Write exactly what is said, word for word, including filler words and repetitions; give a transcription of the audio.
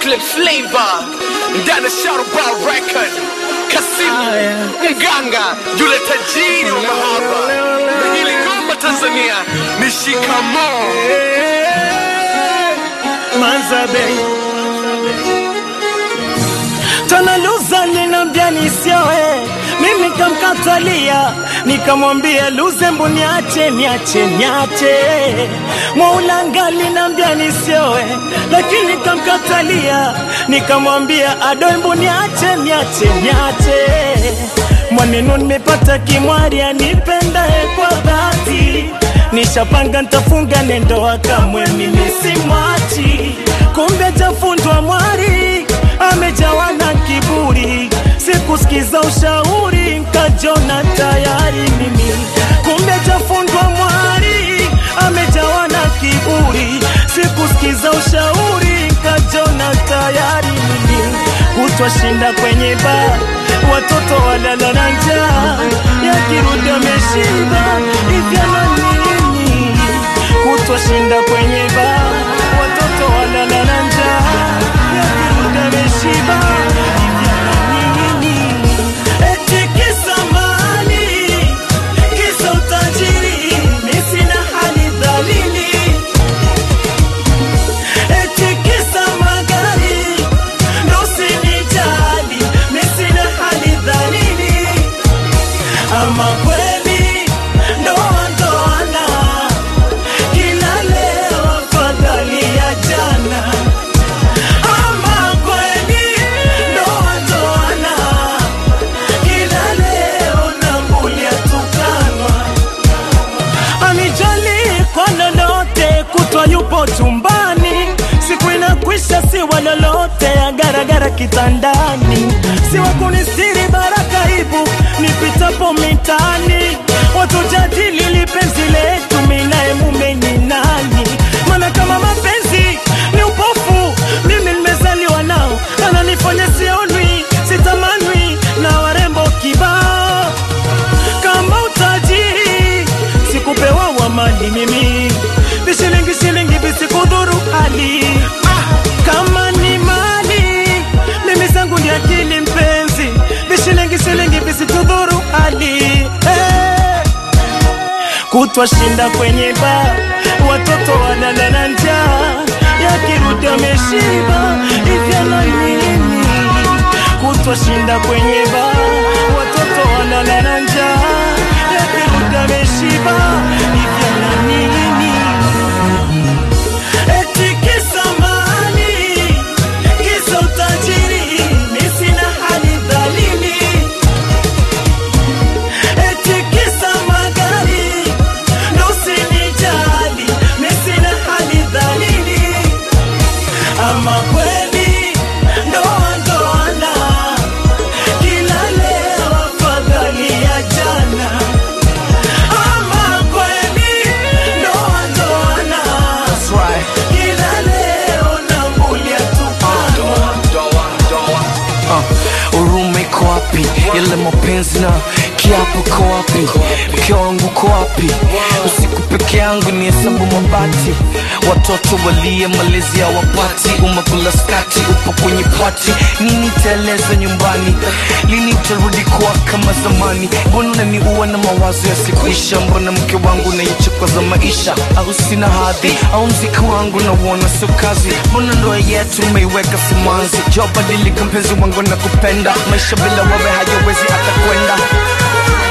Brooklyn flavor ndani Sharuba record Kasimu Mganga yule tajiri wa mahaba na hili ngoma Tanzania ni shikamoo Manzabe Tanaluza ninambia nisioe mimi kamkatalia nikamwambia luze mbu niache niache niache Maulanga ninambia nisioe lakini kamkatalia nikamwambia adoi mbu niache niache niache Mwanenu nimepata kimwari anipendae kwa dhati Nishapanga nitafunga ndoa kamwe mimi simwachi Kumbe jafundwa mwari amejawa na kiburi Sikusikiza ushauri nkajona tayari mimi Kumbe jafundwa mwari amejawa na kiburi Sikusikiza ushauri nkajona tayari mimi Kutwa shinda kwenye bar watoto walala na njaa yakirudi ameshiba ivyana nini Kutwa shinda kwenye bar watoto walala na njaa yakirudi ameshiba ivyana nini Eti kisa mali kisa utajiri mimi sina hali dhalili Eti kisa magari ndo usinijali mimi sina hali dhalili Ama kweli ndoa ndoana kila leo afadhali ya jana Ama kweli ndoa ndoana kila leo nambulia tukanwa Anijali kwa lolote kutwa yupo chumbani Siku inakwisha siwa lolote agaragara kitandani Siwa kunistiri baraka ibu nipitapo mitani Watu jadili lipenzi letu minae mume ni nani Mana kama mapenzi ni upofu mimi nimezaliwa nao Ananifanya sionwi sitamanwi na warembo kibao Kama utajiri sikupewa wa mali mimi Bishilingi shilingi bisikudhuru hali Kama ni mali mimi zangu ni akili mpenzi Bishilingi shilingi bisikudhuru hali hey. Kutwa shinda kwenye bar watoto walala na njaa yakirudi ameshiba ivyana nini Kutwa shinda kwenye bar watoto walala na njaa yakirudi ameshiba ivyana nini Eti kisa mali kisa utajiri mimi sina hali dhalili Eti kisa magari ndo usinijali mimi sina hali dhalili Ama kweli ndoa ndoana kila leo afadhali ya jana Ama kweli ndoa ndoana kila leo nambulia tukanwa Urume iko wapi yale mapenzi na kiapo iko wapi mke wangu iko wapi usiku peke yangu ni hesabu mabati Watoto walie malezi ya wapati Umekula skati upo kwenye pati Nini teleza nyumbani Lini utarudi kwa kama zamani Mbona unaniua na mawazo ya sikuisha Mbona mke wangu naichukwa za maisha Au sina hadhi Au mziki wangu na uona sio kazi Mbona ndoa yetu umeiweka simanzi Jua badilika mpenzi wangu na kupenda Maisha bila wewe hayawezi hata kwenda